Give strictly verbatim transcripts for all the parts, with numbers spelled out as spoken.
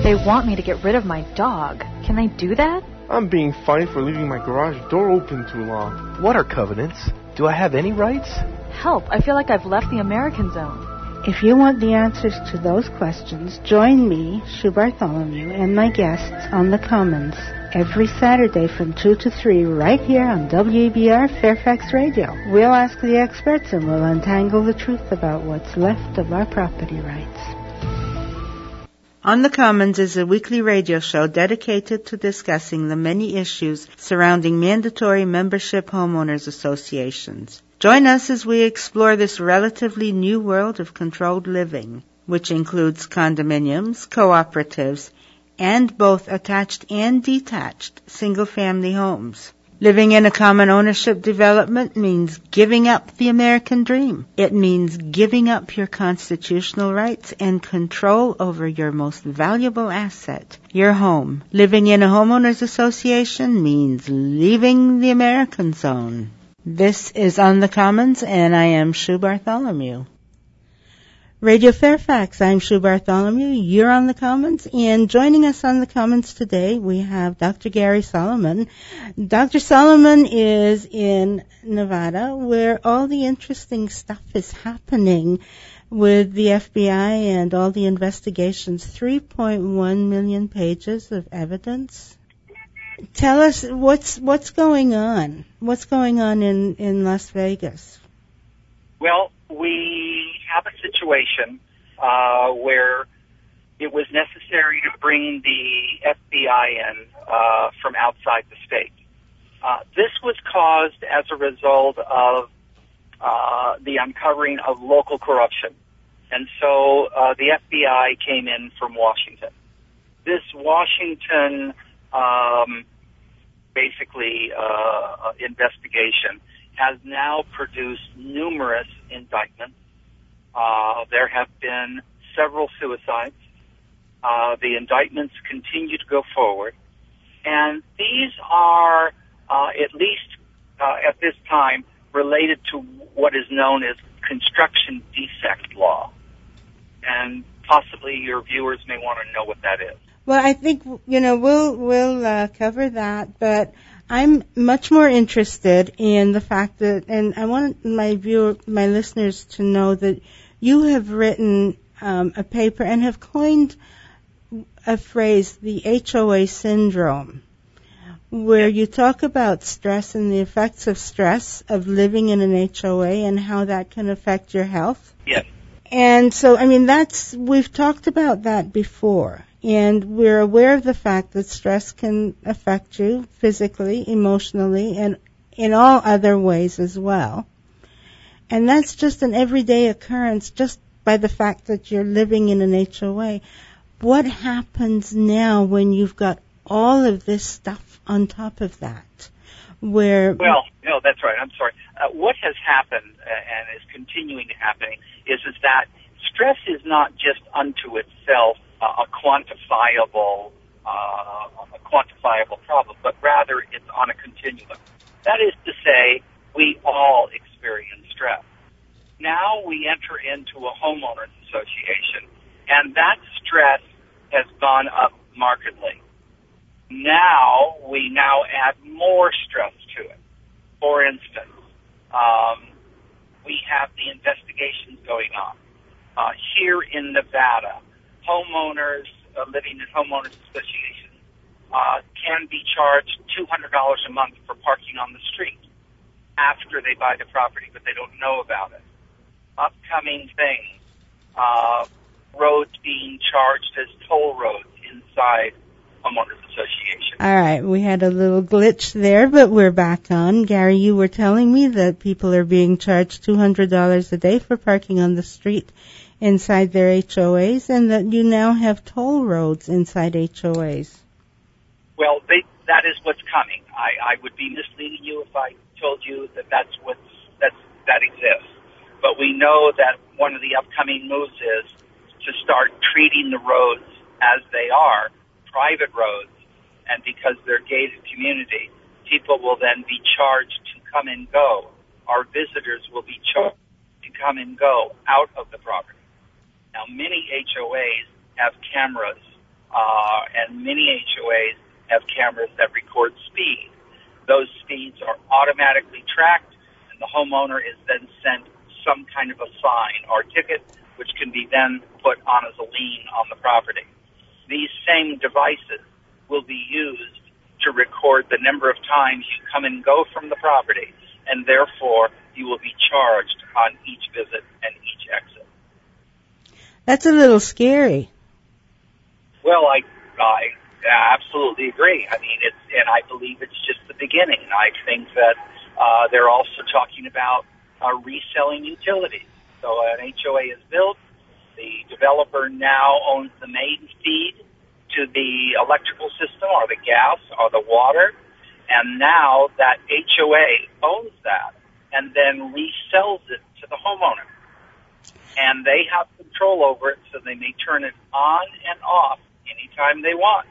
They want me to get rid of my dog. Can they do that? I'm being fined for leaving my garage door open too long. What are covenants? Do I have any rights? Help, I feel like I've left the American zone. If you want the answers to those questions, join me, Sue Bartholomew, and my guests on the Commons every Saturday from two to three right here on W A B R Fairfax Radio. We'll ask the experts and we'll untangle the truth about what's left of our property rights. On the Commons is a weekly radio show dedicated to discussing the many issues surrounding mandatory membership homeowners associations. Join us as we explore this relatively new world of controlled living, which includes condominiums, cooperatives, and both attached and detached single-family homes. Living in a common ownership development means giving up the American dream. It means giving up your constitutional rights and control over your most valuable asset, your home. Living in a homeowners association means leaving the American zone. This is On the Commons, and I am Sue Bartholomew. Radio Fairfax, I'm Sue Bartholomew. You're on the Commons, and joining us on the Commons today, we have Doctor Gary Solomon. Doctor Solomon is in Nevada, where all the interesting stuff is happening with the F B I and all the investigations. three point one million pages of evidence. Tell us what's what's going on. What's going on in, in Las Vegas? Well, we have a situation uh, where it was necessary to bring the F B I in uh, from outside the state. Uh, this was caused as a result of uh, the uncovering of local corruption. And so uh, the F B I came in from Washington. This Washington um, basically uh, investigation has now produced numerous indictments. Uh, there have been several suicides. Uh, the indictments continue to go forward. And these are, uh, at least uh, at this time, related to what is known as construction defect law. And possibly your viewers may want to know what that is. Well, I think, you know, we'll we'll uh, cover that, but I'm much more interested in the fact that, and I want my viewer, my listeners to know that you have written um, a paper and have coined a phrase, the H O A syndrome, where you talk about stress and the effects of stress of living in an H O A and how that can affect your health. Yes. And so, I mean, that's, we've talked about that before. And we're aware of the fact that stress can affect you physically, emotionally, and in all other ways as well. And that's just an everyday occurrence just by the fact that you're living in an H O A. What happens now when you've got all of this stuff on top of that? Where Well, no, that's right. I'm sorry. Uh, what has happened uh, and is continuing to happen is, is that stress is not just unto itself uh, a quantifiable uh, a quantifiable problem, but rather it's on a continuum. That is to say, we all experience stress. Now we enter into a homeowners association, and that stress has gone up markedly. Now we now add more stress to it. For instance, um, we have the investigations going on. Uh, here in Nevada, homeowners uh, living in homeowners associations uh, can be charged two hundred dollars a month for parking on the street after they buy the property, but they don't know about it. Upcoming things, uh, roads being charged as toll roads inside homeowners association. All right, we had a little glitch there, but we're back on. Gary, you were telling me that people are being charged two hundred dollars a day for parking on the street inside their H O As, and that you now have toll roads inside H O As. Well, they, that is what's coming. I, I would be misleading you if I told you that that's what's, that's, that exists. But we know that one of the upcoming moves is to start treating the roads as they are, private roads, and because they're gated community, people will then be charged to come and go. Our visitors will be charged to come and go out of the property. Now, many H O As have cameras uh, and many H O As have cameras that record speed. Those speeds are automatically tracked, and the homeowner is then sent some kind of a fine or ticket, which can be then put on as a lien on the property. These same devices will be used to record the number of times you come and go from the property, and therefore you will be charged on each visit and each exit. That's a little scary. Well, I, I absolutely agree. I mean, it's, and I believe it's just the beginning. I think that uh, they're also talking about uh, reselling utilities. So an H O A is built. The developer now owns the main feed to the electrical system or the gas or the water, and now that H O A owns that and then resells it to the homeowner. And they have control over it, so they may turn it on and off anytime they want.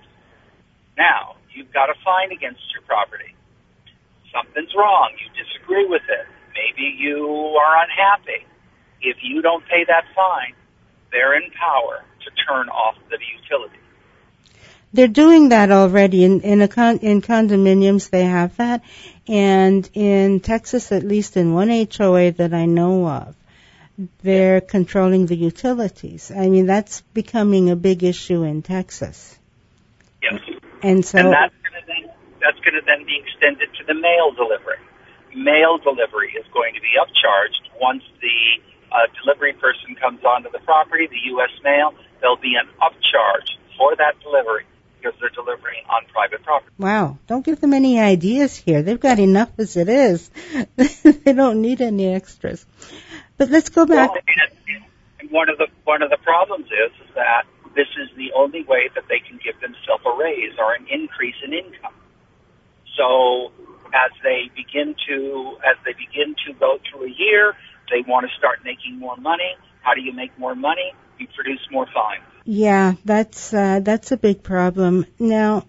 Now, you've got a fine against your property. Something's wrong. You disagree with it. Maybe you are unhappy. If you don't pay that fine, they're in power to turn off the utility. They're doing that already. In in, a con, in condominiums, they have that. And in Texas, at least in one H O A that I know of, they're controlling the utilities. I mean, that's becoming a big issue in Texas. Yes. And so and that's going to then that's going to then be extended to the mail delivery. Mail delivery is going to be upcharged once the uh, delivery person comes onto the property, the U S mail. There'll be an upcharge for that delivery because they're delivering on private property. Wow. Don't give them any ideas here. They've got enough as it is. They don't need any extras. But let's go back. Well, and, and one of the one of the problems is, is that this is the only way that they can give themselves a raise or an increase in income. So as they begin to as they begin to go through a year, they want to start making more money. How do you make more money? You produce more fines. Yeah, that's uh, that's a big problem. Now,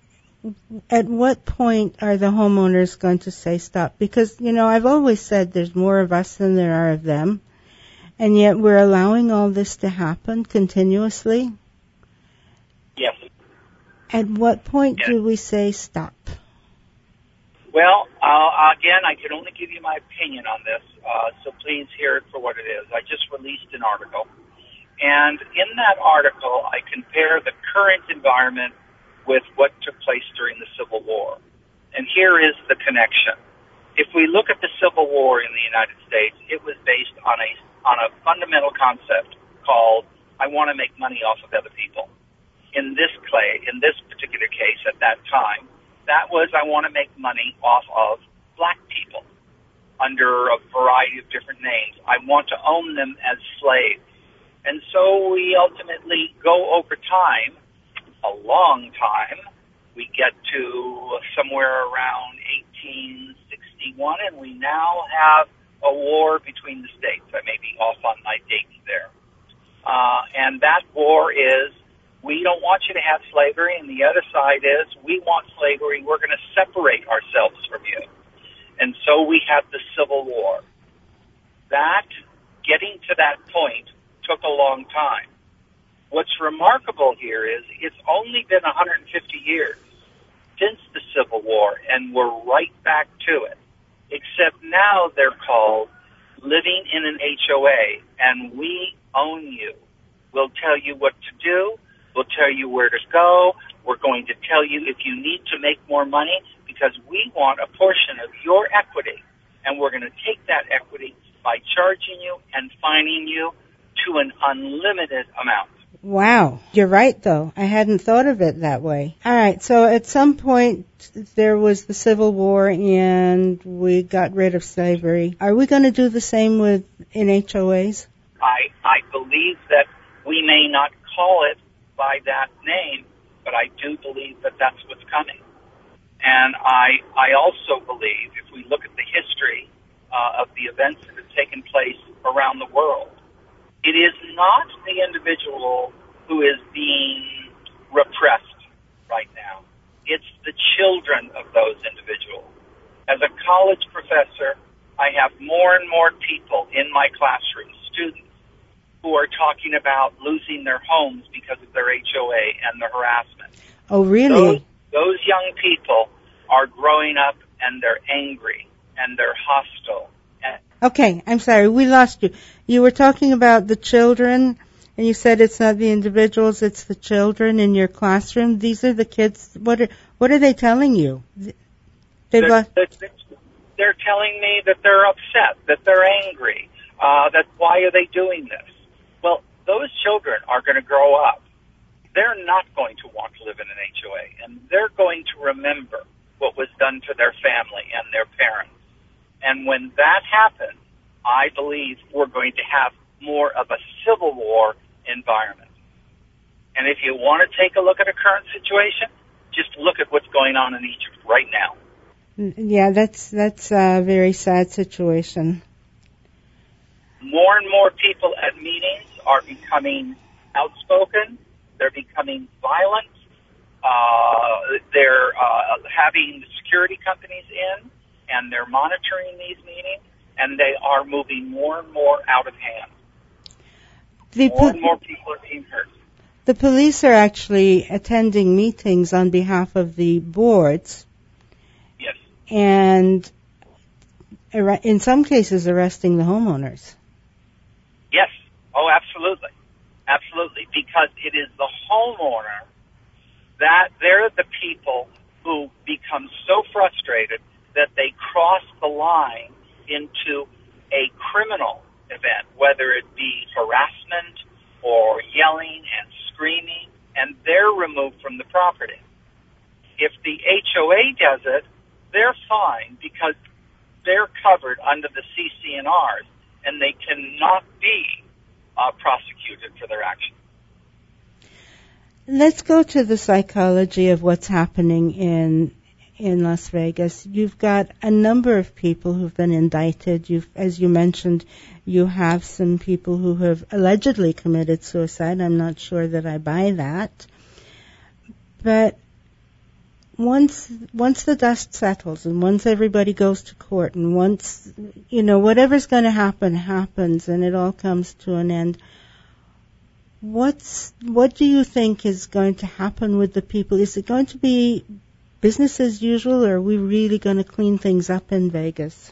at what point are the homeowners going to say stop? Because, you know, I've always said there's more of us than there are of them, and yet we're allowing all this to happen continuously. Yes. At what point yes. do we say stop? Well, uh, again, I can only give you my opinion on this, uh, so please hear it for what it is. I just released an article, and in that article, I compare the current environment with what took place during the Civil War. And here is the connection. If we look at the Civil War in the United States, it was based on a on a fundamental concept called, I want to make money off of other people. In this clay, in this particular case at that time, that was, I want to make money off of black people under a variety of different names. I want to own them as slaves. And so we ultimately go over time, a long time. We get to somewhere around eighteen sixty-one, and we now have a war between the states. I may be off on my dates there. Uh, and that war is, we don't want you to have slavery, and the other side is, we want slavery, we're going to separate ourselves from you. And so we have the Civil War. That, getting to that point, took a long time. What's remarkable here is it's only been one hundred fifty years since the Civil War, and we're right back to it. Except now they're called living in an H O A, and we own you. We'll tell you what to do. We'll tell you where to go. We're going to tell you if you need to make more money because we want a portion of your equity, and we're going to take that equity by charging you and fining you to an unlimited amount. Wow. You're right, though. I hadn't thought of it that way. All right. So at some point, there was the Civil War, and we got rid of slavery. Are we going to do the same with in H O As? I, I believe that we may not call it by that name, but I do believe that that's what's coming. And I, I also believe, if we look at the history uh, of the events that have taken place around the world, it is not the individual who is being repressed right now. It's the children of those individuals. As a college professor, I have more and more people in my classroom, students, who are talking about losing their homes because of their H O A and the harassment. Oh, really? Those, those young people are growing up and they're angry and they're hostile. And Okay, I'm sorry, we lost you. You were talking about the children, and you said it's not the individuals, it's the children in your classroom. These are the kids. What are, what are they telling you? They've they're, lost... they're telling me that they're upset, that they're angry, uh, that why are they doing this? Well, those children are going to grow up. They're not going to want to live in an H O A, and they're going to remember what was done to their family and their parents. And when that happens, I believe we're going to have more of a civil war environment. And if you want to take a look at a current situation, just look at what's going on in Egypt right now. Yeah, that's that's a very sad situation. More and more people at meetings are becoming outspoken. They're becoming violent. Uh, they're uh, having the security companies in, and they're monitoring these meetings, and they are moving more and more out of hand. The more po- and more people are being hurt. The police are actually attending meetings on behalf of the boards. Yes. And ar- in some cases arresting the homeowners. Yes. Oh, absolutely. Absolutely. Because it is the homeowner that they're the people who become so frustrated that they cross the line into a criminal event, whether it be harassment or yelling and screaming, and they're removed from the property. If the H O A does it, they're fine because they're covered under the C C N Rs, and they cannot be uh, prosecuted for their actions. Let's go to the psychology of what's happening in in Las Vegas. You've got a number of people who've been indicted. You've, as you mentioned, you have some people who have allegedly committed suicide. I'm not sure that I buy that. But once once the dust settles and once everybody goes to court and once, you know, whatever's going to happen happens and it all comes to an end, what's what do you think is going to happen with the people? Is it going to be business as usual, or are we really going to clean things up in Vegas?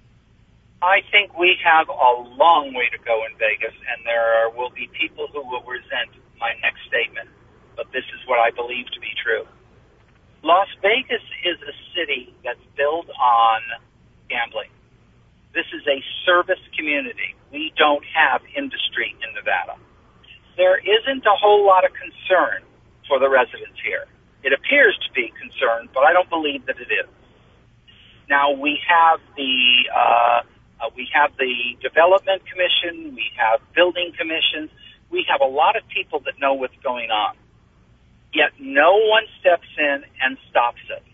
I think we have a long way to go in Vegas, and there are, will be people who will resent my next statement, but this is what I believe to be true. Las Vegas is a city that's built on gambling. This is a service community. We don't have industry in Nevada. There isn't a whole lot of concern for the residents here. It appears to be concern, but I don't believe that it is. Now, we have the uh, uh, we have the Development Commission, we have building commissions, we have a lot of people that know what's going on. Yet no one steps in and stops it.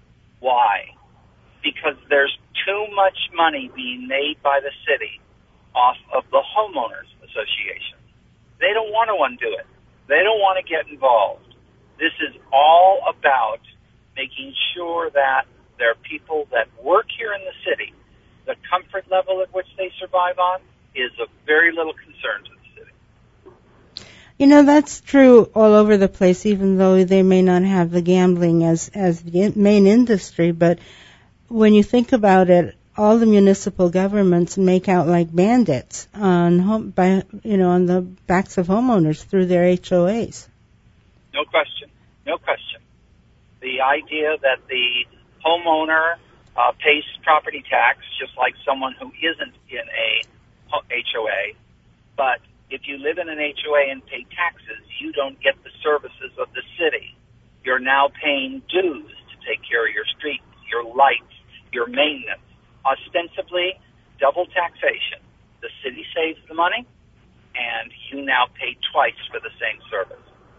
Why? Because there's too much money being made by the city off of the homeowners association. They don't want to undo it. They don't want to get involved. This is all about making sure that there are people that work here in the city. The comfort level at which they survive on is of very little concern to the city. You know, that's true all over the place, even though they may not have the gambling as, as the main industry. But when you think about it, all the municipal governments make out like bandits on home, by, you know, on the backs of homeowners through their H O As. No question. No question. The idea that the homeowner uh, pays property tax just like someone who isn't in a H O A, but if you live in an H O A and pay taxes, you don't get the services of the city. You're now paying dues to take care of your streets, your lights, your maintenance. Ostensibly, double taxation. The city saves the money, and you now pay twice for the same service.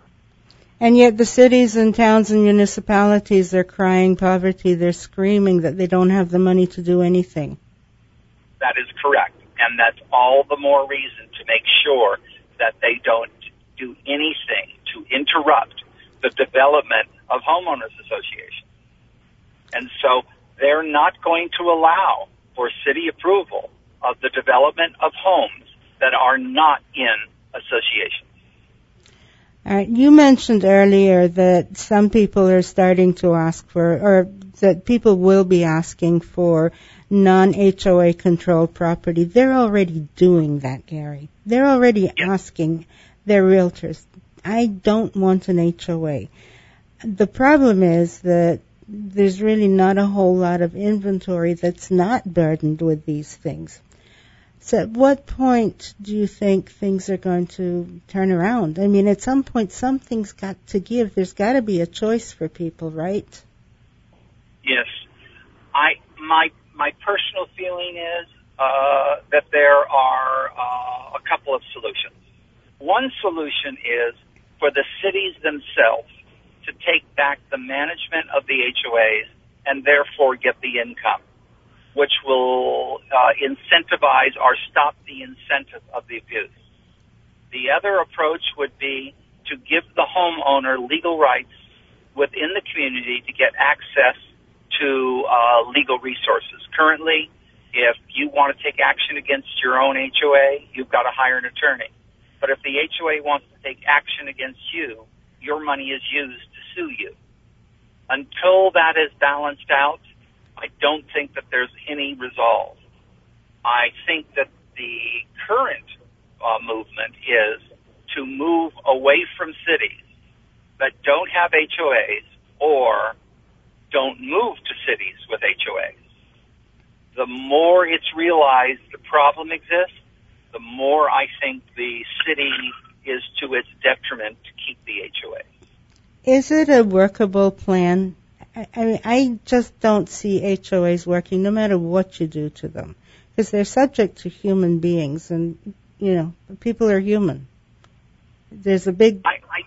And yet the cities and towns and municipalities are crying poverty. They're screaming that they don't have the money to do anything. That is correct. And that's all the more reason to make sure that they don't do anything to interrupt the development of homeowners associations. And so they're not going to allow for city approval of the development of homes that are not in associations. All right. You mentioned earlier that some people are starting to ask for, or that people will be asking for non-H O A controlled property. They're already doing that, Gary. They're already Yep. asking their realtors, I don't want an H O A. The problem is that there's really not a whole lot of inventory that's not burdened with these things. So at what point do you think things are going to turn around? I mean, at some point, something's got to give. There's got to be a choice for people, right? Yes. I my my personal feeling is uh, that there are uh, a couple of solutions. One solution is for the cities themselves to take back the management of the H O As and therefore get the income, which will uh, incentivize or stop the incentive of the abuse. The other approach would be to give the homeowner legal rights within the community to get access to uh, legal resources. Currently, if you want to take action against your own H O A, you've got to hire an attorney. But if the H O A wants to take action against you, your money is used to sue you. Until that is balanced out, I don't think that there's any resolve. I think that the current uh, movement is to move away from cities that don't have H O As or don't move to cities with H O As. The more it's realized the problem exists, the more I think the city is to its detriment to keep the H O As. Is it a workable plan? I, I mean, I just don't see H O As working no matter what you do to them, because they're subject to human beings, and, you know, people are human. There's a big... I, I,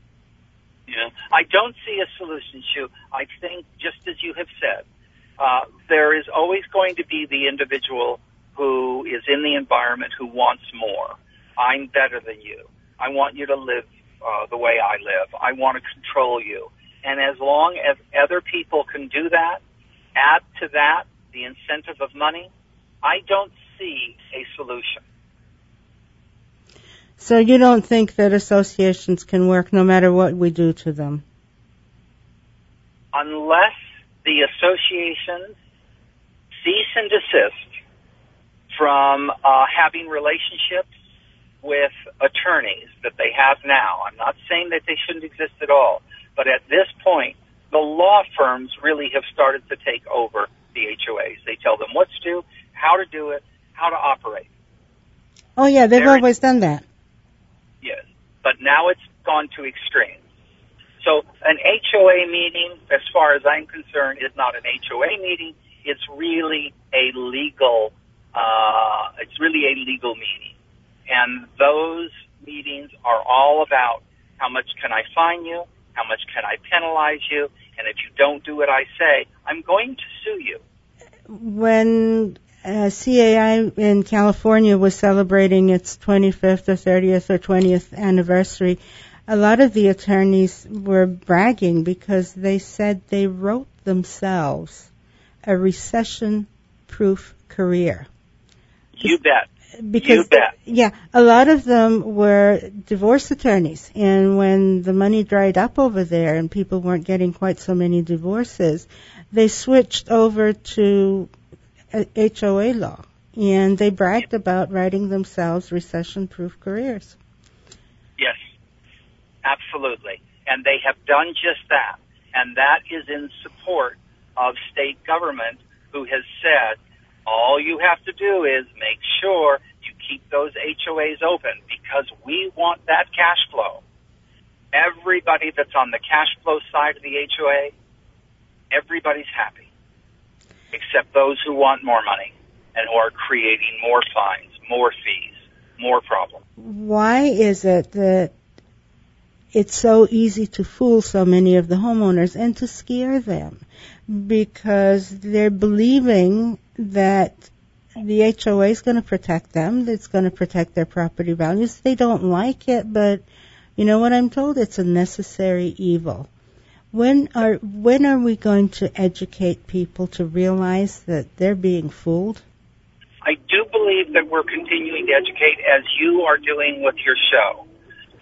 yeah, I don't see a solution, Shu. I think, just as you have said, uh, there is always going to be the individual who is in the environment who wants more. I'm better than you. I want you to live uh, the way I live. I want to control you. And as long as other people can do that, add to that the incentive of money, I don't see a solution. So you don't think that associations can work no matter what we do to them? Unless the associations cease and desist from uh, having relationships with attorneys that they have now. I'm not saying that they shouldn't exist at all, but at this point, the law firms really have started to take over the H O As. They tell them what to do, how to do it, how to operate. Oh, yeah, they've There always is, done that. Yes, but now it's gone to extremes. So an H O A meeting, as far as I'm concerned, is not an H O A meeting. It's really a legal, uh, it's really a legal meeting. And those meetings are all about how much can I fine you, how much can I penalize you, and if you don't do what I say, I'm going to sue you. When uh, C A I in California was celebrating its twenty-fifth or thirtieth or twentieth anniversary, a lot of the attorneys were bragging because they said they wrote themselves a recession-proof career. You bet. Because, you bet. yeah, a lot of them were divorce attorneys, and when the money dried up over there and people weren't getting quite so many divorces, they switched over to H O A law, and they bragged about writing themselves recession-proof careers. Yes, absolutely. And they have done just that, and that is in support of state government, who has said, all you have to do is make sure you keep those H O As open because we want that cash flow. Everybody that's on the cash flow side of the H O A, everybody's happy, except those who want more money and who are creating more fines, more fees, more problems. Why is it that it's so easy to fool so many of the homeowners and to scare them? Because they're believing that the H O A is going to protect them, that it's going to protect their property values. They don't like it, but you know what I'm told? It's a necessary evil. When are when are we going to educate people to realize that they're being fooled? I do believe that we're continuing to educate, as you are doing with your show.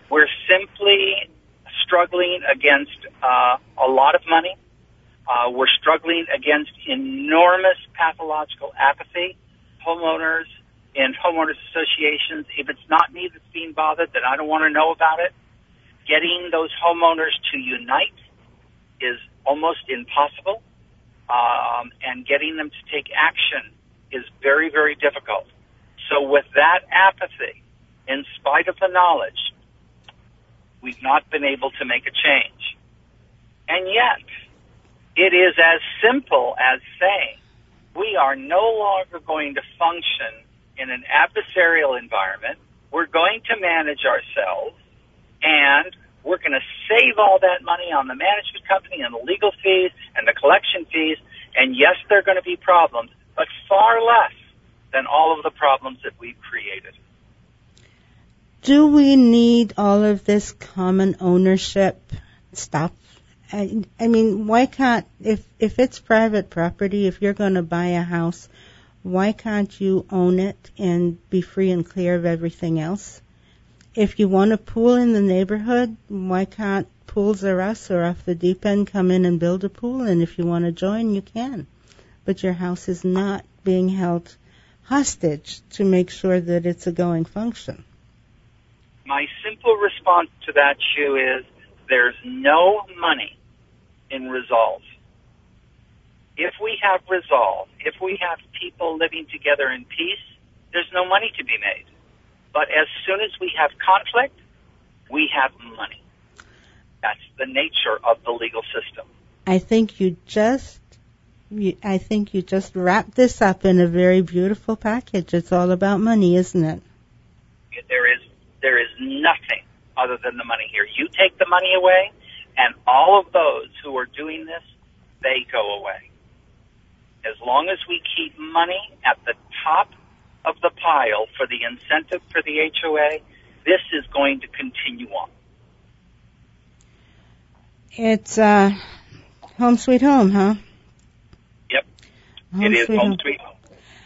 We're simply struggling against uh, a lot of money. Uh, we're struggling against enormous pathological apathy. Homeowners and homeowners associations, if it's not me that's being bothered, then I don't want to know about it. Getting those homeowners to unite is almost impossible, um, and getting them to take action is very, very difficult. So with that apathy, in spite of the knowledge, we've not been able to make a change. And yet, it is as simple as saying we are no longer going to function in an adversarial environment. We're going to manage ourselves, and we're going to save all that money on the management company and the legal fees and the collection fees. And yes, there are going to be problems, but far less than all of the problems that we've created. Do we need all of this common ownership stuff? I, I mean, why can't, if, if it's private property, if you're going to buy a house, why can't you own it and be free and clear of everything else? If you want a pool in the neighborhood, why can't Pools R Us or Off the Deep End come in and build a pool? And if you want to join, you can. But your house is not being held hostage to make sure that it's a going function. My simple response to that, Shu, is there's no money in resolve. If we have resolve, if we have people living together in peace, there's no money to be made. But as soon as we have conflict, we have money. That's the nature of the legal system. I think you just, you, I think you just wrapped this up in a very beautiful package. It's all about money, isn't it? There is, there is nothing other than the money here. You take the money away, and all of those who are doing this, they go away. As long as we keep money at the top of the pile for the incentive for the H O A, this is going to continue on. It's uh, home sweet home, huh? Yep. Home it is sweet home home. sweet home.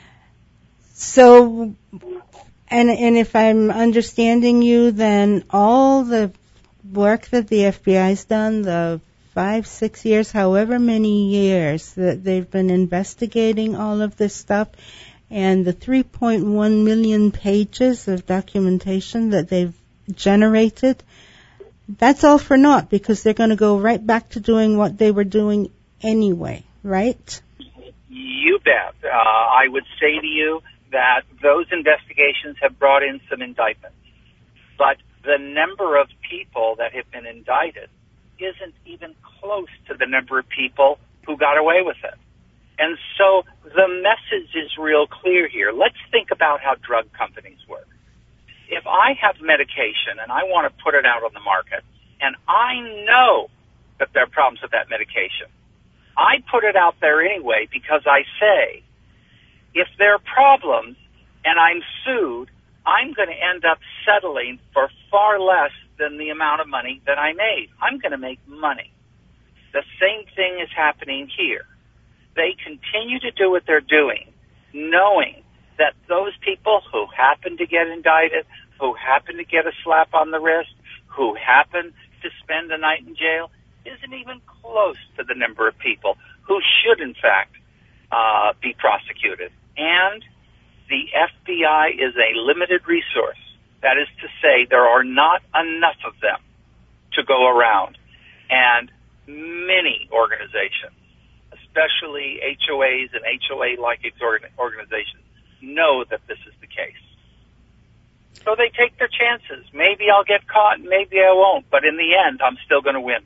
So, and and if I'm understanding you, then all the work that the F B I's done, the five, six years, however many years that they've been investigating all of this stuff, and the three point one million pages of documentation that they've generated, that's all for naught because they're going to go right back to doing what they were doing anyway, right? You bet. Uh, I would say to you that those investigations have brought in some indictments, but the number of people that have been indicted isn't even close to the number of people who got away with it. And so the message is real clear here. Let's think about how drug companies work. If I have medication and I want to put it out on the market, and I know that there are problems with that medication, I put it out there anyway because I say, if there are problems and I'm sued, I'm going to end up settling for far less than the amount of money that I made. I'm going to make money. The same thing is happening here. They continue to do what they're doing, knowing that those people who happen to get indicted, who happen to get a slap on the wrist, who happen to spend a night in jail, isn't even close to the number of people who should, in fact, uh, be prosecuted. And the F B I is a limited resource. That is to say, there are not enough of them to go around. And many organizations, especially H O As and H O A-like organizations, know that this is the case. So they take their chances. Maybe I'll get caught, maybe I won't, but in the end, I'm still going to win.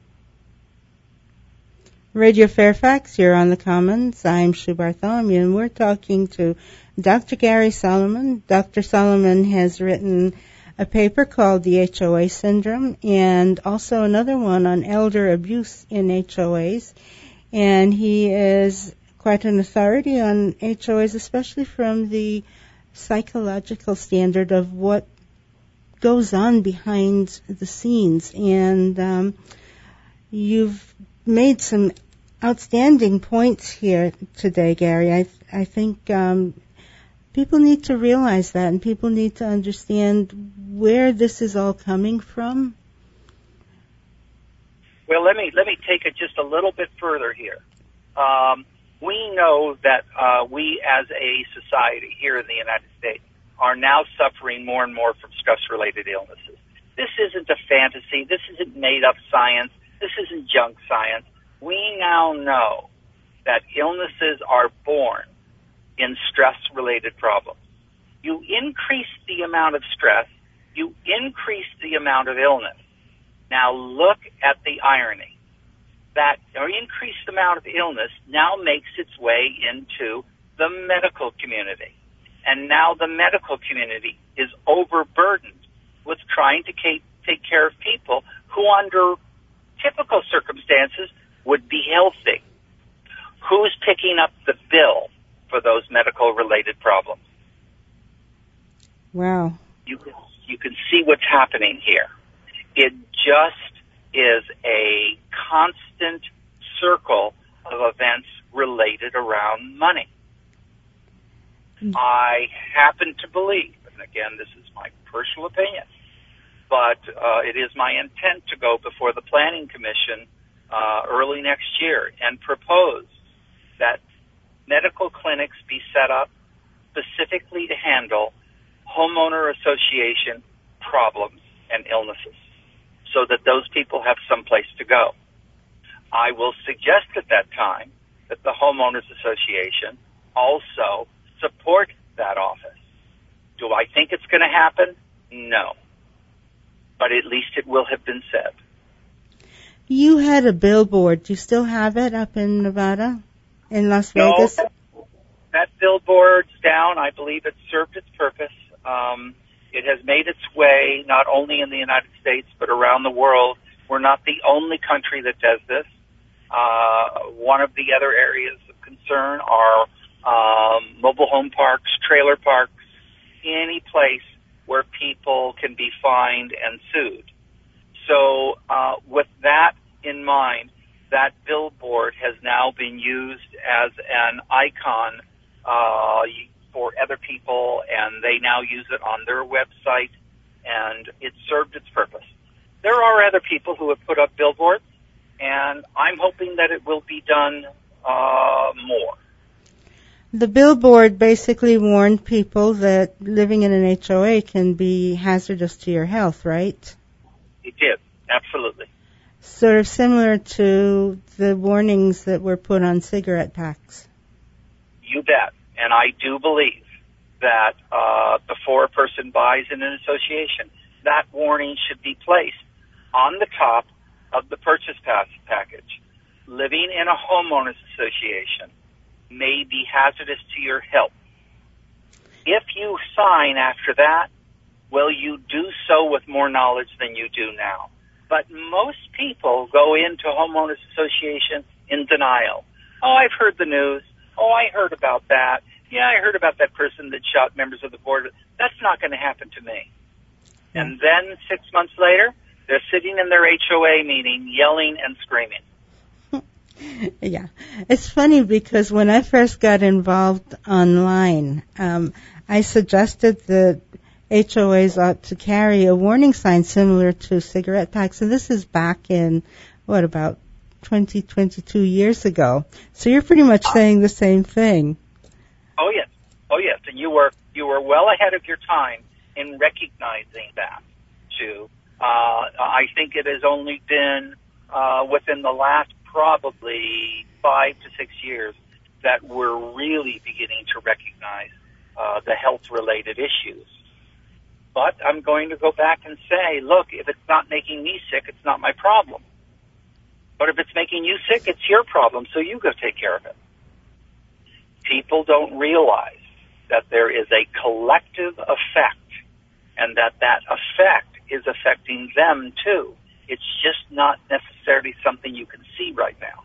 Radio Fairfax, you're on the Commons. I'm Shu Bartholomew, and we're talking to Doctor Gary Solomon. Doctor Solomon has written a paper called The H O A Syndrome and also another one on elder abuse in H O As. And he is quite an authority on H O As, especially from the psychological standard of what goes on behind the scenes. And um, you've made some outstanding points here today, Gary. I I think um, People need to realize that, and people need to understand where this is all coming from. Well, let me let me take it just a little bit further here. Um, we know that uh, we as a society here in the United States are now suffering more and more from stress-related illnesses. This isn't a fantasy. This isn't made-up science. This isn't junk science. We now know that illnesses are born in stress-related problems. You increase the amount of stress, you increase the amount of illness. Now look at the irony. That or increased amount of illness now makes its way into the medical community. And now the medical community is overburdened with trying to take care of people who under typical circumstances would be healthy. Who's picking up the bill for those medical-related problems? Wow. You can, you can see what's happening here. It just is a constant circle of events related around money. Mm. I happen to believe, and again, this is my personal opinion, but uh, it is my intent to go before the Planning Commission uh, early next year and propose that medical clinics be set up specifically to handle homeowner association problems and illnesses so that those people have some place to go. I will suggest at that time that the homeowners association also support that office. Do I think it's going to happen? No. But at least it will have been said. You had a billboard. Do you still have it up in Nevada? In Las Vegas? No, that, that billboard's down. I believe it served its purpose. Um, it has made its way not only in the United States but around the world. We're not the only country that does this. Uh, one of the other areas of concern are um, mobile home parks, trailer parks, any place where people can be fined and sued. So uh, with that in mind, that billboard has now been used as an icon uh, for other people, and they now use it on their website, and it served its purpose. There are other people who have put up billboards, and I'm hoping that it will be done uh, more. The billboard basically warned people that living in an H O A can be hazardous to your health, right? It did, absolutely. Sort of similar to the warnings that were put on cigarette packs. You bet. And I do believe that uh, before a person buys in an association, that warning should be placed on the top of the purchase pass package. Living in a homeowners association may be hazardous to your health. If you sign after that, well, you do so with more knowledge than you do now. But most people go into homeowners association in denial. Oh, I've heard the news. Oh, I heard about that. Yeah, I heard about that person that shot members of the board. That's not going to happen to me. Yeah. And then six months later, they're sitting in their H O A meeting yelling and screaming. Yeah. It's funny because when I first got involved online, um, I suggested that H O As ought to carry a warning sign similar to cigarette packs, and this is back in, what, about twenty, twenty-two years ago. So you're pretty much saying the same thing. Oh, yes. Oh, yes. And you were you were well ahead of your time in recognizing that, too. Uh, I think it has only been uh, within the last probably five to six years that we're really beginning to recognize uh, the health-related issues. But I'm going to go back and say, look, if it's not making me sick, it's not my problem. But if it's making you sick, it's your problem, so you go take care of it. People don't realize that there is a collective effect and that that effect is affecting them too. It's just not necessarily something you can see right now.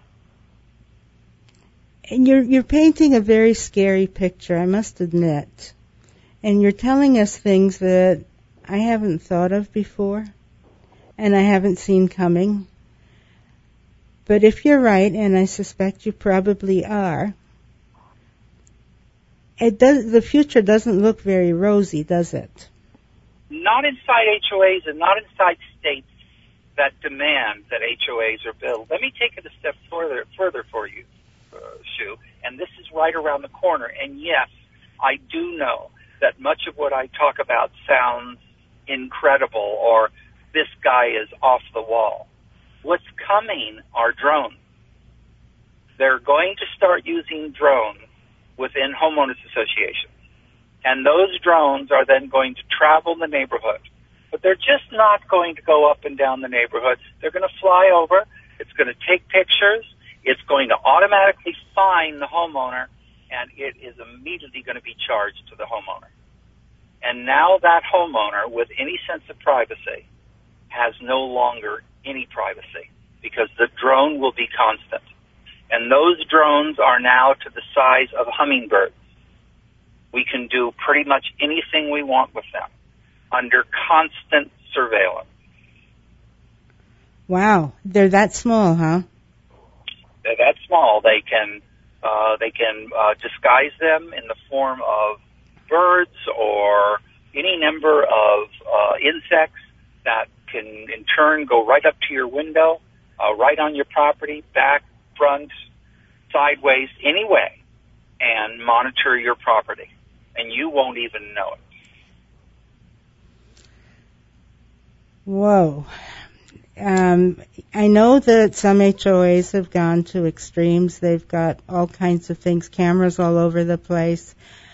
And you're you're painting a very scary picture, I must admit. And you're telling us things that I haven't thought of before and I haven't seen coming. But if you're right, and I suspect you probably are, it does. The future doesn't look very rosy, does it? Not inside H O As and not inside states that demand that H O As are built. Let me take it a step further, further for you, uh, Sue, and this is right around the corner. And yes, I do know that much of what I talk about sounds incredible or this guy is off the wall. What's coming are drones. They're going to start using drones within homeowners associations. And those drones are then going to travel the neighborhood. But they're just not going to go up and down the neighborhood. They're going to fly over. It's going to take pictures. It's going to automatically find the homeowner, and it is immediately going to be charged to the homeowner. And now that homeowner, with any sense of privacy, has no longer any privacy because the drone will be constant. And those drones are now to the size of hummingbirds. We can do pretty much anything we want with them under constant surveillance. Wow, they're that small, huh? They're that small. They can uh, they can uh, disguise them in the form of birds or any number of uh, insects that can in turn go right up to your window, uh, right on your property, back, front, sideways, any way, and monitor your property. And you won't even know it. Whoa. Um, I know that some H O As have gone to extremes. They've got all kinds of things, cameras all over the place.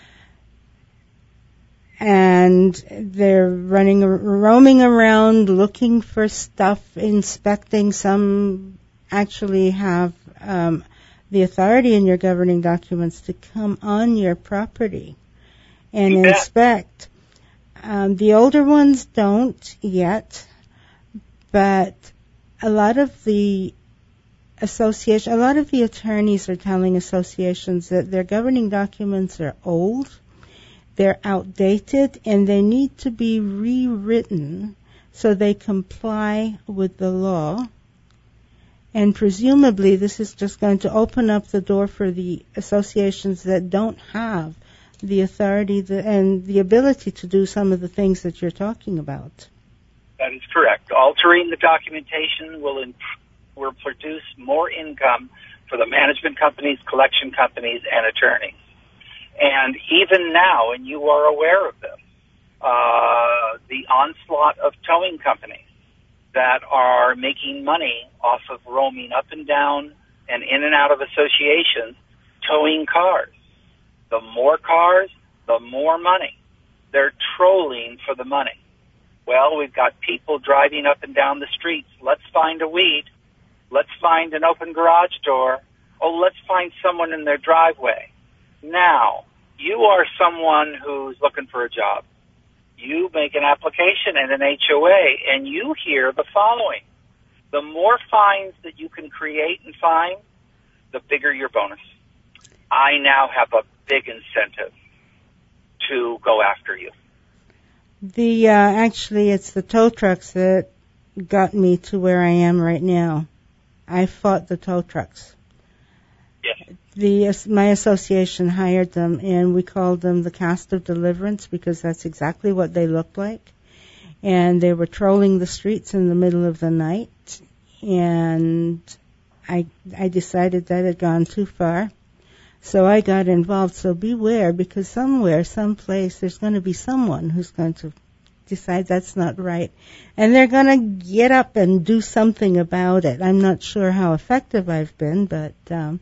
And they're running, roaming around looking for stuff, inspecting. Some actually have um, the authority in your governing documents to come on your property and You bet. inspect. Um, the older ones don't yet, but a lot of the association, a lot of the attorneys are telling associations that their governing documents are old, they're outdated, and they need to be rewritten so they comply with the law. And presumably this is just going to open up the door for the associations that don't have the authority and the ability to do some of the things that you're talking about. That is correct. Altering the documentation will imp- will produce more income for the management companies, collection companies, and attorneys. And even now, and you are aware of this, uh, the onslaught of towing companies that are making money off of roaming up and down and in and out of associations, towing cars. The more cars, the more money. They're trolling for the money. Well, we've got people driving up and down the streets. Let's find a weed. Let's find an open garage door. Oh, let's find someone in their driveway. Now, you are someone who's looking for a job. You make an application in an H O A, and you hear the following. The more fines that you can create and find, the bigger your bonus. I now have a big incentive to go after you. The uh, actually, it's the tow trucks that got me to where I am right now. I fought the tow trucks. Yes. The my association hired them, and we called them the Cast of Deliverance because that's exactly what they looked like. And they were trolling the streets in the middle of the night, and I I decided that had gone too far. So I got involved. So beware, because somewhere, someplace, there's going to be someone who's going to decide that's not right. And they're going to get up and do something about it. I'm not sure how effective I've been, but um,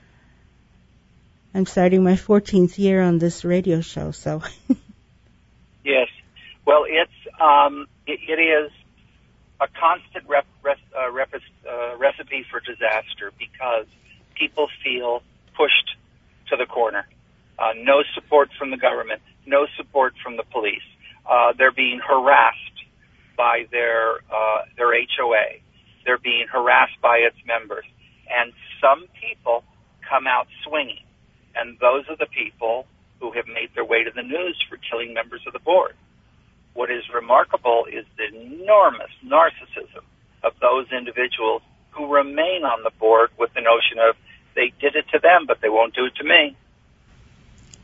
I'm starting my fourteenth year on this radio show. So Yes. Well, it's um, it, it is a constant rep, res, uh, rep, uh, recipe for disaster because people feel pushed to the corner. Uh, no support from the government, no support from the police. Uh, they're being harassed by their uh, their H O A. They're being harassed by its members. And some people come out swinging. And those are the people who have made their way to the news for killing members of the board. What is remarkable is the enormous narcissism of those individuals who remain on the board with the notion of they did it to them, but they won't do it to me.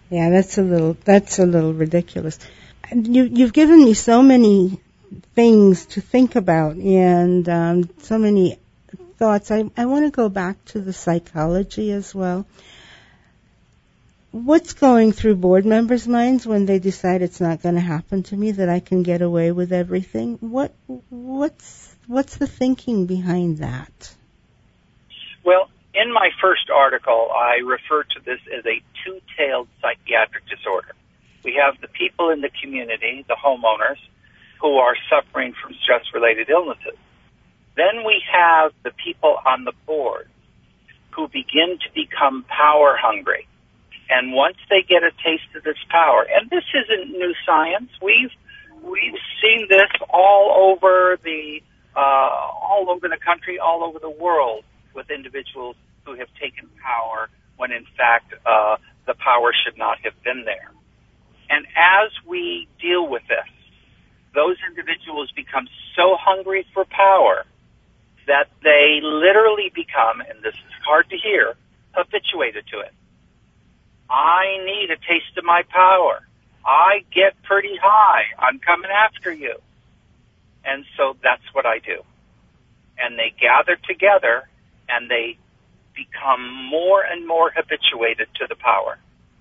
Yeah, that's a little that's a little ridiculous. You, you've given me so many things to think about and um, so many thoughts. I, I want to go back to the psychology as well. What's going through board members' minds when they decide it's not going to happen to me, that I can get away with everything? What what's what's the thinking behind that? Well, in my first article, I refer to this as a two-tailed psychiatric disorder. We have the people in the community, the homeowners, who are suffering from stress-related illnesses. Then we have the people on the board who begin to become power hungry. And once they get a taste of this power, and this isn't new science, we've we've seen this all over the uh, all over the country, all over the world, with individuals who have taken power when in fact uh, the power should not have been there. And as we deal with this, those individuals become so hungry for power that they literally become, and this is hard to hear, habituated to it. I need a taste of my power. I get pretty high. I'm coming after you. And so that's what I do. And they gather together and they become more and more habituated to the power.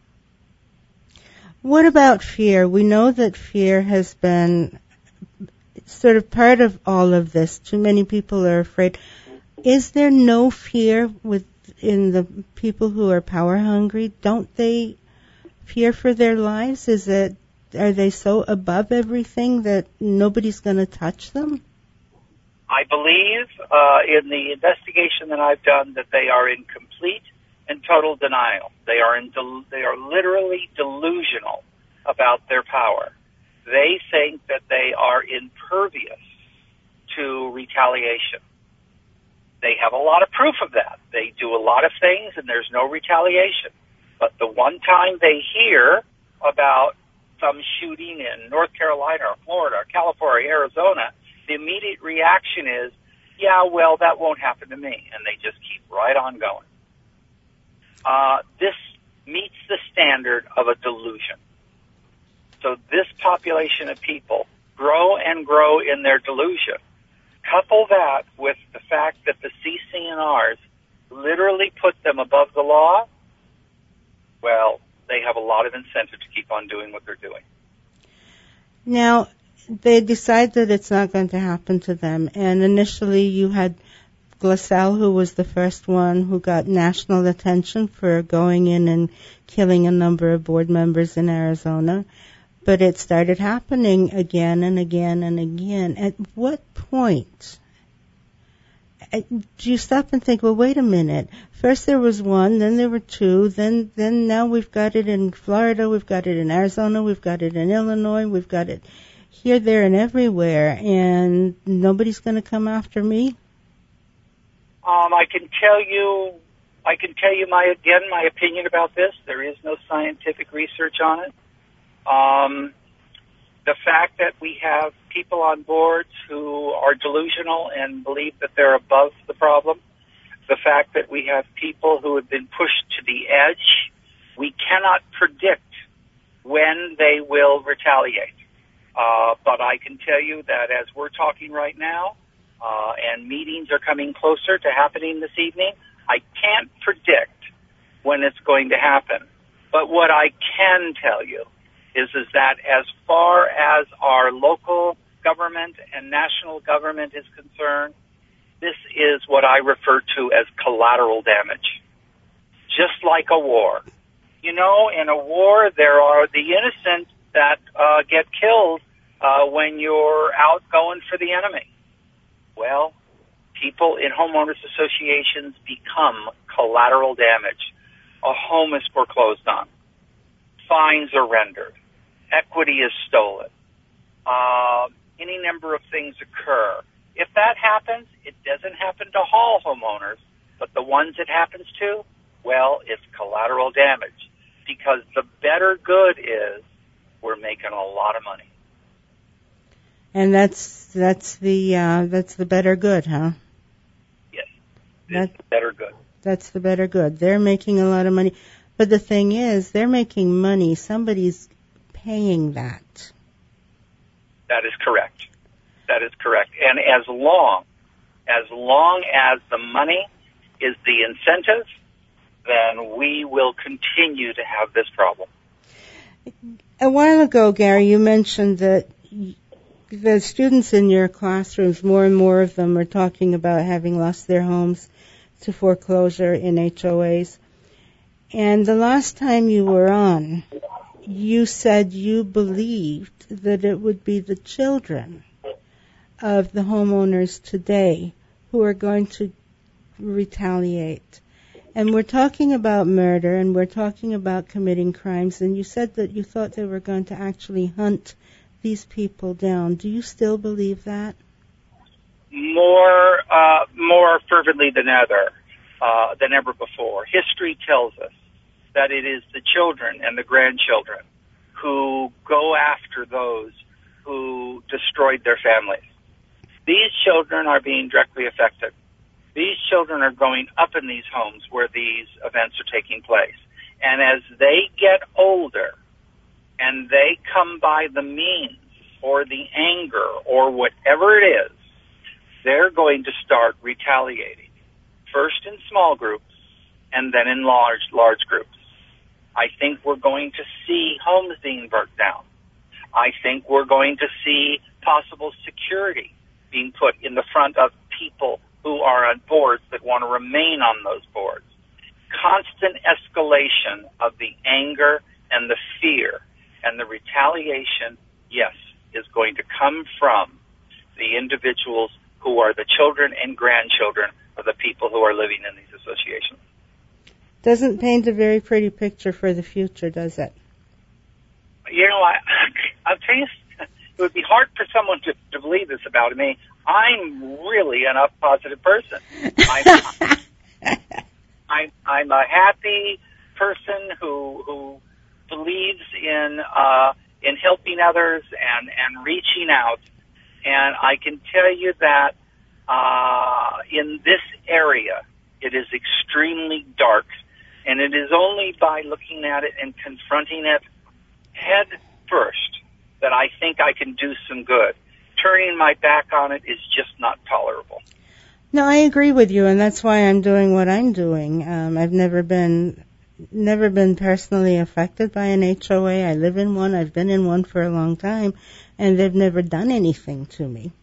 What about fear? We know that fear has been sort of part of all of this. Too many people are afraid. Is there no fear within the people who are power hungry? Don't they fear for their lives? Is it, are they so above everything that nobody's going to touch them? I believe uh, in the investigation that I've done that they are in complete and total denial. They are in del- they are literally delusional about their power. They think that they are impervious to retaliation. They have a lot of proof of that. They do a lot of things and there's no retaliation. But the one time they hear about some shooting in North Carolina or Florida or California, Arizona, the immediate reaction is, yeah, well, that won't happen to me. And they just keep right on going. Uh, this meets the standard of a delusion. So this population of people grow and grow in their delusion. Couple that with the fact that the C C N Rs literally put them above the law, well, they have a lot of incentive to keep on doing what they're doing. Now, they decide that it's not going to happen to them, and initially you had Glasell, who was the first one who got national attention for going in and killing a number of board members in Arizona. But it started happening again and again and again. At what point do you stop and think, well, wait a minute. First there was one, then there were two, then then now we've got it in Florida, we've got it in Arizona, we've got it in Illinois, we've got it here, there, and everywhere, and nobody's going to come after me? Um, I can tell you, I can tell you my again my opinion about this. There is no scientific research on it. Um, the fact that we have people on boards who are delusional and believe that they're above the problem, the fact that we have people who have been pushed to the edge, we cannot predict when they will retaliate. Uh, but I can tell you that as we're talking right now, uh, and meetings are coming closer to happening this evening, I can't predict when it's going to happen. But what I can tell you is, is that as far as our local government and national government is concerned, this is what I refer to as collateral damage. Just like a war. You know, in a war, there are the innocent that uh, get killed uh, when you're out going for the enemy. Well, people in homeowners associations become collateral damage. A home is foreclosed on. Fines are rendered. Equity is stolen. Uh, any number of things occur. If that happens, it doesn't happen to all homeowners, but the ones it happens to, well, it's collateral damage. Because the better good is we're making a lot of money. And that's that's the uh, that's the better good, huh? Yes, it's the better good. That's the better good. They're making a lot of money. But the thing is, they're making money. Somebody's paying that. That is correct. That is correct. And as long, as long as the money is the incentive, then we will continue to have this problem. A while ago, Gary, you mentioned that the students in your classrooms, more and more of them are talking about having lost their homes to foreclosure in H O As. And the last time you were on, you said you believed that it would be the children of the homeowners today who are going to retaliate. And we're talking about murder, and we're talking about committing crimes, and you said that you thought they were going to actually hunt these people down. Do you still believe that? More, uh, more fervently than ever, uh, than ever before. History tells us that it is the children and the grandchildren who go after those who destroyed their families. These children are being directly affected. These children are going up in these homes where these events are taking place. And as they get older and they come by the means or the anger or whatever it is, they're going to start retaliating, first in small groups and then in large, large groups. I think we're going to see homes being burnt down. I think we're going to see possible security being put in the front of people who are on boards that want to remain on those boards. Constant escalation of the anger and the fear and the retaliation, yes, is going to come from the individuals who are the children and grandchildren of the people who are living in these associations. Doesn't paint a very pretty picture for the future, does it? You know, I, I'll tell you, it would be hard for someone to, to believe this about me. I'm really an up positive person. I'm, I'm, I'm a happy person who who believes in uh, in helping others and, and reaching out. And I can tell you that uh, in this area, it is extremely dark. And it is only by looking at it and confronting it head first that I think I can do some good. Turning my back on it is just not tolerable. No, I agree with you, and that's why I'm doing what I'm doing. Um, I've never been, never been personally affected by an H O A. I live in one. I've been in one for a long time, and they've never done anything to me.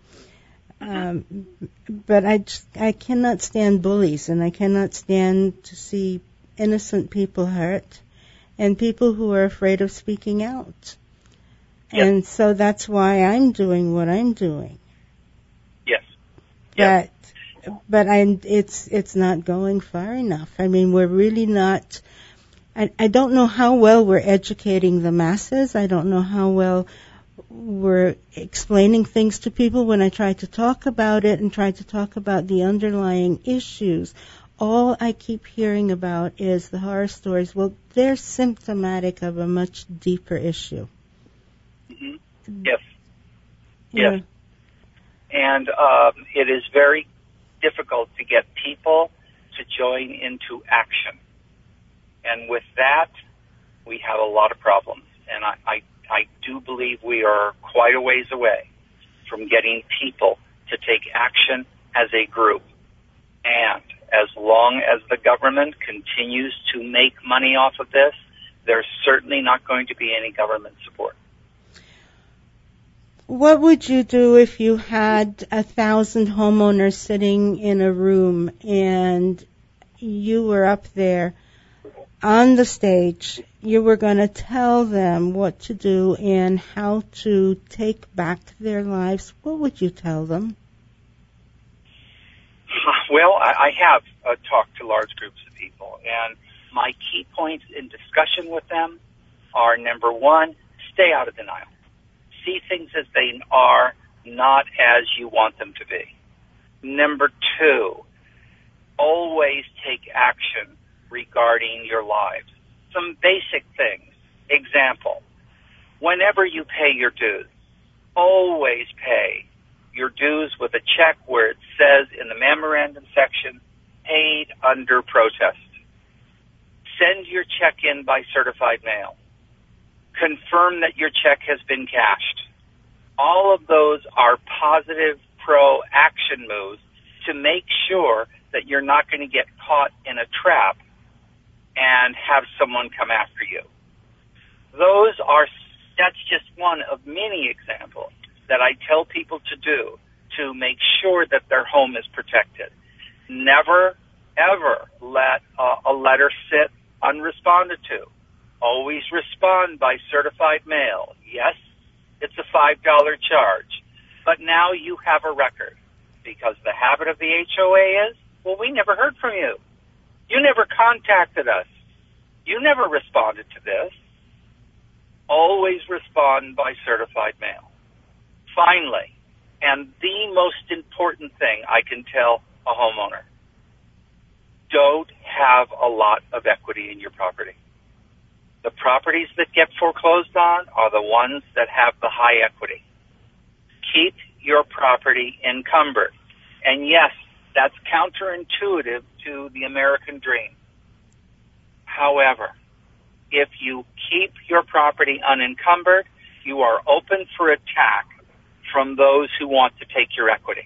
Um, but I, just, I cannot stand bullies, and I cannot stand to see innocent people hurt and people who are afraid of speaking out. Yes. And so that's why I'm doing what I'm doing. Yes. But yes. but I it's it's not going far enough. I mean, we're really not. I I don't know how well we're educating the masses. I don't know how well we're explaining things to people. When I try to talk about it and try to talk about the underlying issues, all I keep hearing about is the horror stories. Well, they're symptomatic of a much deeper issue. Mm-hmm. Yes. Yes. Yeah. And um, it is very difficult to get people to join into action. And with that, we have a lot of problems. And I, I, I do believe we are quite a ways away from getting people to take action as a group. And as long as the government continues to make money off of this, there's certainly not going to be any government support. What would you do if you had a thousand homeowners sitting in a room and you were up there on the stage? You were going to tell them what to do and how to take back their lives. What would you tell them? Well, I, I have uh, talked to large groups of people, and my key points in discussion with them are, number one, stay out of denial. See things as they are, not as you want them to be. Number two, always take action regarding your lives. Some basic things. Example, whenever you pay your dues, always pay your dues with a check where it says in the memorandum section, paid under protest. send your check in by certified mail. Confirm that your check has been cashed. All of those are positive pro-action moves to make sure that you're not going to get caught in a trap and have someone come after you. Those are, that's just one of many examples that I tell people to do to make sure that their home is protected. Never, ever let uh, a letter sit unresponded to. Always respond by certified mail. Yes, it's a five dollar charge, but now you have a record, because the habit of the H O A is, well, we never heard from you. You never contacted us. You never responded to this. Always respond by certified mail. Finally, and the most important thing I can tell a homeowner, don't have a lot of equity in your property. The properties that get foreclosed on are the ones that have the high equity. Keep your property encumbered. And yes, that's counterintuitive to the American dream. However, if you keep your property unencumbered, you are open for attack from those who want to take your equity.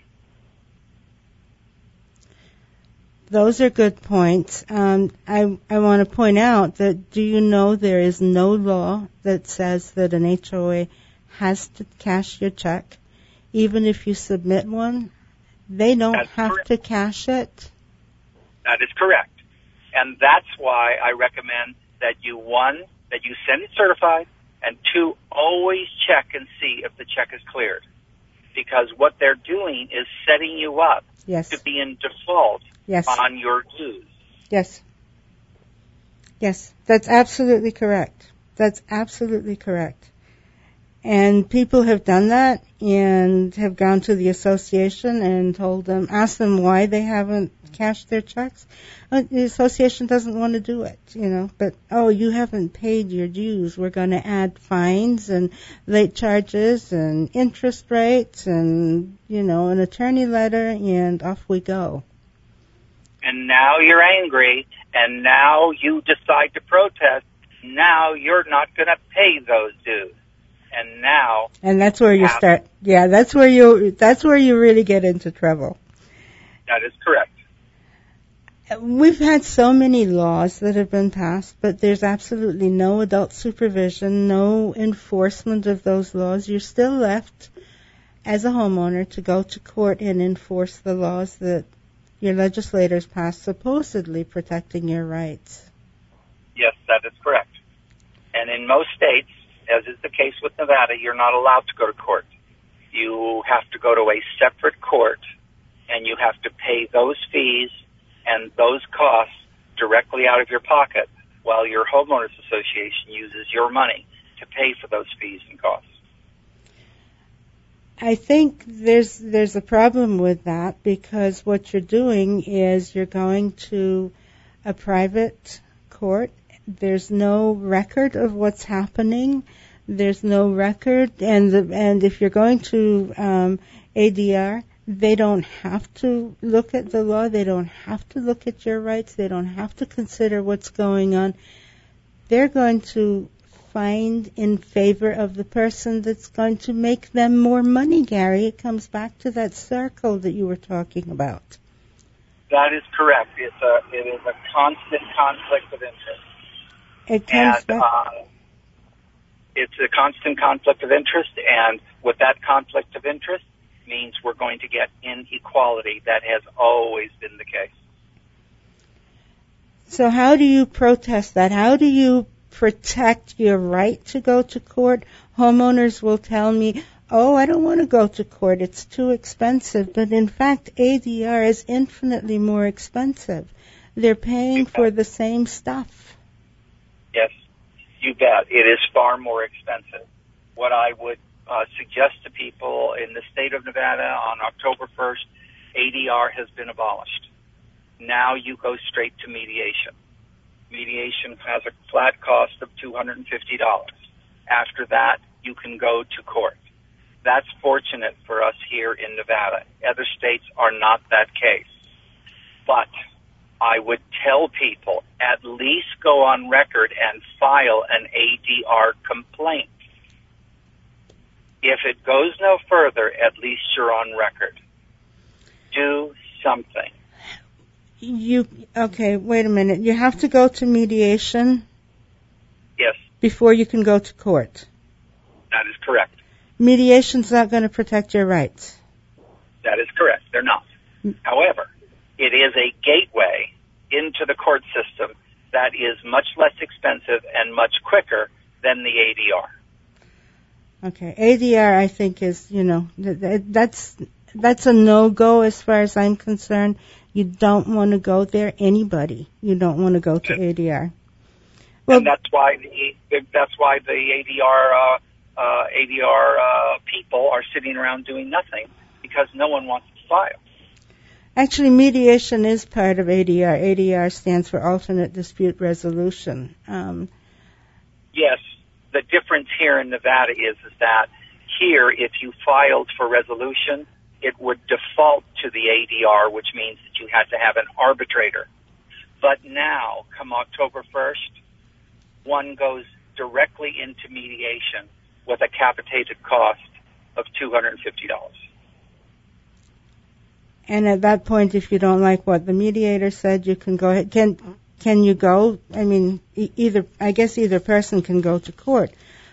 Those are good points. Um, I, I want to point out that, do you know there is no law that says that an H O A has to cash your check? Even if you submit one, they don't That's have correct. to cash it? That is correct. And that's why I recommend that you, one, that you send it certified, and two, always check and see if the check is cleared. Because what they're doing is setting you up Yes. to be in default Yes. on your dues. Yes. Yes, that's absolutely correct. That's absolutely correct. And people have done that and have gone to the association and told them, asked them why they haven't cashed their checks. Uh, the association doesn't want to do it, you know, but, oh, you haven't paid your dues. We're going to add fines and late charges and interest rates and, you know, an attorney letter, and off we go. And now you're angry, and now you decide to protest. Now you're not going to pay those dues. And now, and that's where you have, start. Yeah, that's where you. That's where you really get into trouble. That is correct. We've had so many laws that have been passed, but there's absolutely no adult supervision, no enforcement of those laws. You're still left, as a homeowner, to go to court and enforce the laws that your legislators passed, supposedly protecting your rights. Yes, that is correct. And in most states, as is the case with Nevada, you're not allowed to go to court. You have to go to a separate court, and you have to pay those fees and those costs directly out of your pocket, while your homeowners association uses your money to pay for those fees and costs. I think there's there's a problem with that, because what you're doing is you're going to a private court. There's no record of what's happening. There's no record, and the, and if you're going to um, A D R, they don't have to look at the law. They don't have to look at your rights. They don't have to consider what's going on. They're going to find in favor of the person that's going to make them more money, Gary. It comes back to that circle that you were talking about. That is correct. It's a, it is a constant conflict of interest. It comes and, back. Uh, it's a constant conflict of interest, and with that conflict of interest means we're going to get inequality. That has always been the case. So how do you protest that? How do you protect your right to go to court? Homeowners will tell me, oh, I don't want to go to court. It's too expensive. But in fact, A D R is infinitely more expensive. They're paying for the same stuff. Yes, you bet. It is far more expensive. What I would uh, suggest to people in the state of Nevada on October first, A D R has been abolished. Now you go straight to mediation. Mediation has a flat cost of two hundred fifty dollars. After that, you can go to court. That's fortunate for us here in Nevada. Other states are not that case. But I would tell people at least go on record and file an A D R complaint. If it goes no further, at least you're on record. Do something. You okay, wait a minute. You have to go to mediation? Yes. Before you can go to court? That is correct. Mediation's not going to protect your rights? That is correct. They're not. Mm. However, it is a gateway into the court system that is much less expensive and much quicker than the A D R. Okay. A D R, I think, is, you know, that's that's a no-go as far as I'm concerned. You don't want to go there. Anybody. You don't want to go to A D R. Well, and that's why the that's why the A D R uh, uh, A D R uh, people are sitting around doing nothing, because no one wants to file. Actually, mediation is part of A D R. A D R stands for Alternate Dispute Resolution. Um, yes, the difference here in Nevada is is that here, if you filed for resolution, it would default to the A D R, which means that you had to have an arbitrator. But now, come October first, one goes directly into mediation with a capitated cost of two hundred fifty dollars. And at that point, if you don't like what the mediator said, you can go ahead. Can can you go? I mean, e- either I guess either person can go to court.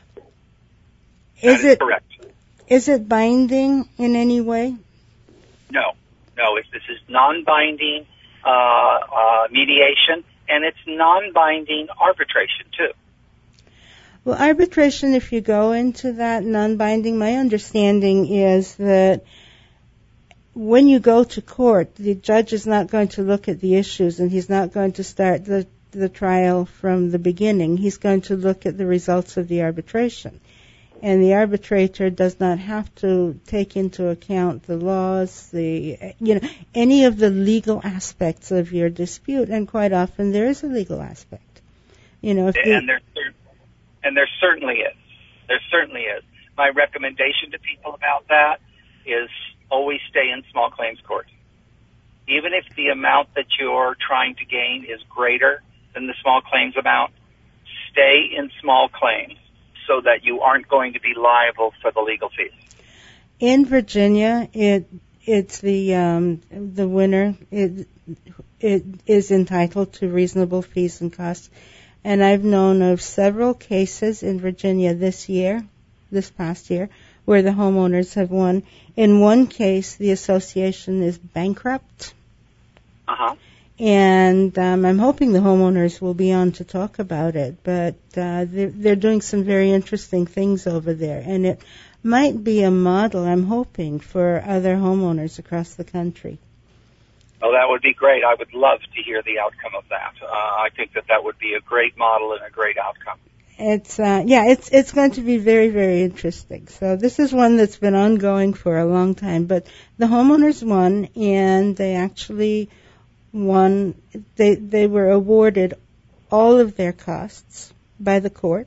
Is, that is it correct? Is it binding in any way? No, no. It's, this is non-binding uh, uh, mediation, and it's non-binding arbitration too. Well, arbitration, if you go into that non-binding, my understanding is that when you go to court, the judge is not going to look at the issues, and he's not going to start the, the trial from the beginning. He's going to look at the results of the arbitration. And the arbitrator does not have to take into account the laws, the, you know, any of the legal aspects of your dispute. And quite often there is a legal aspect. You know, if and there, and there certainly is. There certainly is. My recommendation to people about that is always stay in small claims court. Even if the amount that you're trying to gain is greater than the small claims amount, stay in small claims so that you aren't going to be liable for the legal fees. In Virginia, it it's the um, the winner it it is entitled to reasonable fees and costs, and I've known of several cases in Virginia this year, this past year, where the homeowners have won. In one case, the association is bankrupt. Uh-huh. And um, I'm hoping the homeowners will be on to talk about it. But uh, they're, they're doing some very interesting things over there. And it might be a model, I'm hoping, for other homeowners across the country. Oh, that would be great. I would love to hear the outcome of that. Uh, I think that that would be a great model and a great outcome. It's uh, yeah, it's it's going to be very, very interesting. So this is one that's been ongoing for a long time. But the homeowners won, and they actually won. They they were awarded all of their costs by the court,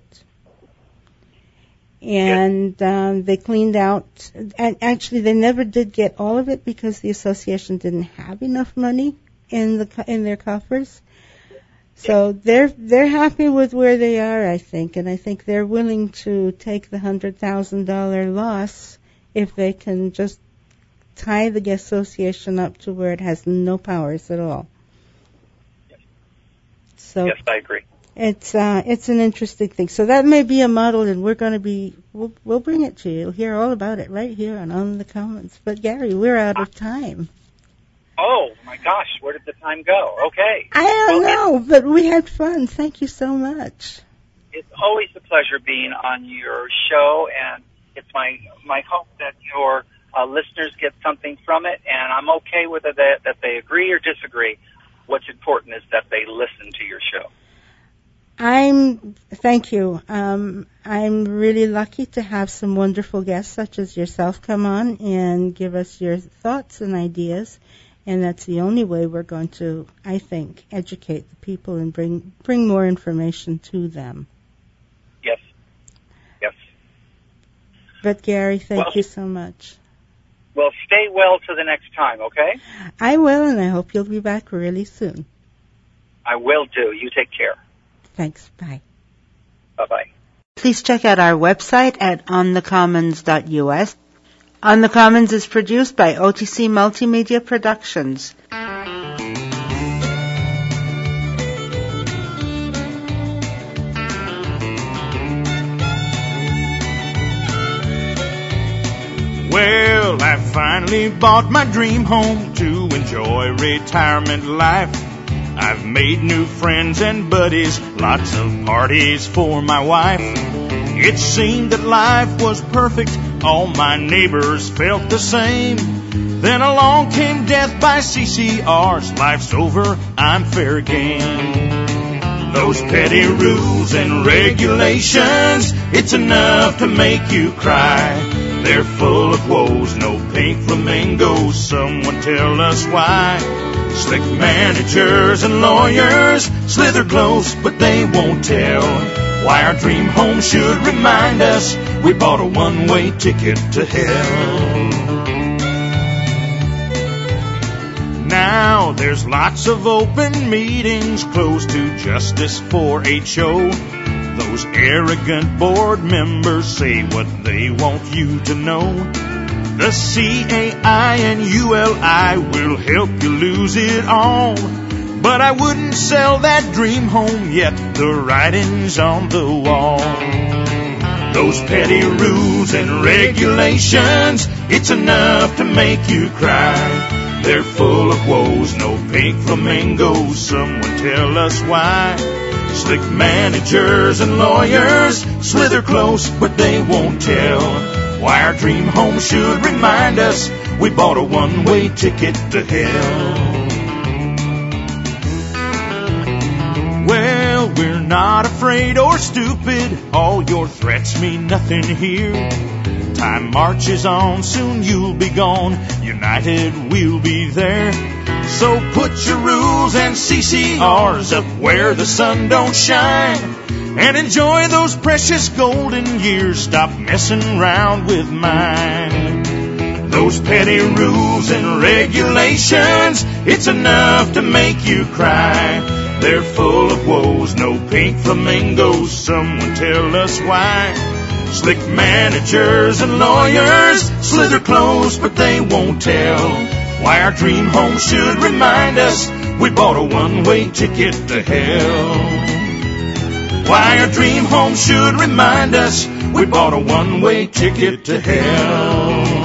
and um, they cleaned out. And actually, they never did get all of it because the association didn't have enough money in the in their coffers. So they're they're happy with where they are, I think, and I think they're willing to take the hundred thousand dollar loss if they can just tie the association up to where it has no powers at all. Yes. So yes, I agree. It's uh it's an interesting thing. So that may be a model, and we're going to be we'll we'll bring it to you. You'll hear all about it right here on On the Commons. But Gary, we're out of time. Oh, my gosh, where did the time go? Okay. I don't well, know, but we had fun. Thank you so much. It's always a pleasure being on your show, and it's my my hope that your uh, listeners get something from it, and I'm okay with it, that, that they agree or disagree. What's important is that they listen to your show. I'm, thank you. Um, I'm really lucky to have some wonderful guests such as yourself come on and give us your thoughts and ideas. And that's the only way we're going to, I think, educate the people and bring bring more information to them. Yes. Yes. But, Gary, thank well, you so much. Well, stay well to the next time, okay? I will, and I hope you'll be back really soon. I will do. You take care. Thanks. Bye. Bye-bye. Please check out our website at on the commons dot u s. On the Commons is produced by O T C Multimedia Productions. Well, I finally bought my dream home to enjoy retirement life. I've made new friends and buddies, lots of parties for my wife. It seemed that life was perfect, all my neighbors felt the same. Then along came death by C C Rs, life's over, I'm fair game. Those petty rules and regulations, it's enough to make you cry. They're full of woes, no pink flamingos, someone tell us why. Slick managers and lawyers slither close, but they won't tell why our dream home should remind us we bought a one-way ticket to hell. Now there's lots of open meetings closed to justice for H O. Those arrogant board members say what they want you to know. The C A I and U L I will help you lose it all. But I wouldn't sell that dream home yet, the writing's on the wall. Those petty rules and regulations, it's enough to make you cry. They're full of woes, no pink flamingos, someone tell us why. Slick managers and lawyers slither close, but they won't tell why our dream home should remind us we bought a one-way ticket to hell. Well, we're not afraid or stupid, all your threats mean nothing here. Time marches on, soon you'll be gone, united we'll be there. So put your rules and C C Rs up where the sun don't shine, and enjoy those precious golden years, stop messing around with mine. Those petty rules and regulations, it's enough to make you cry. They're full of woes, no pink flamingos, someone tell us why. Slick managers and lawyers slither close, but they won't tell why our dream home should remind us we bought a one-way ticket to hell. Why our dream home should remind us we bought a one-way ticket to hell.